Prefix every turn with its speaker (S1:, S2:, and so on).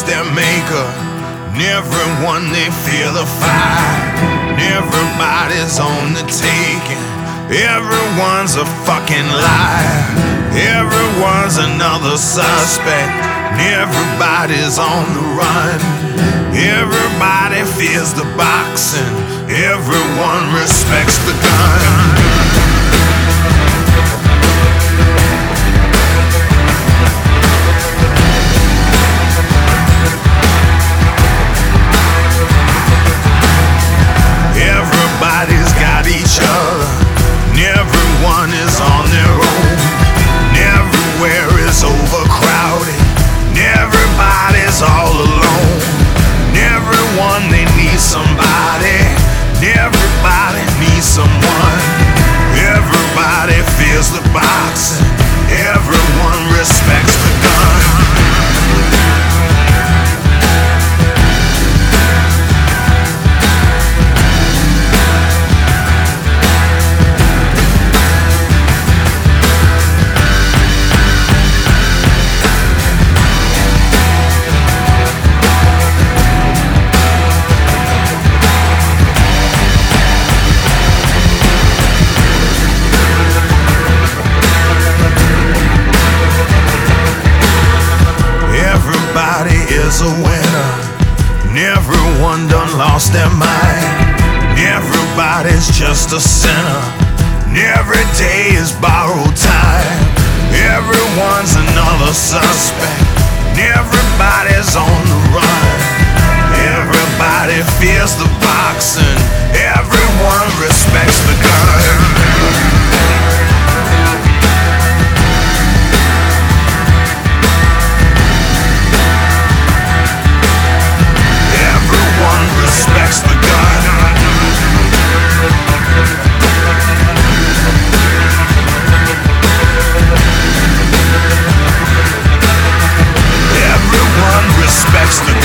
S1: lost their maker. And everyone, they feel the fire. And everybody's on the taking. Everyone's a fucking liar. Everyone's another suspect. And everybody's on the run. Everybody fears the boxing. Everyone respects the gun. Everybody's got each other, and everyone is on their own. And everywhere is overcrowded, and everybody's all alone. And everyone, they need somebody, and everybody needs someone. Everybody fears the boxing, everyone respects the gun. Is a winner, and everyone done lost their mind. And everybody's just a sinner, and every day is borrowed time. Everyone's another suspect, and everybody's on the run. Everybody fears the boxing, everyone respects the gun. Respects the gun. Everyone respects the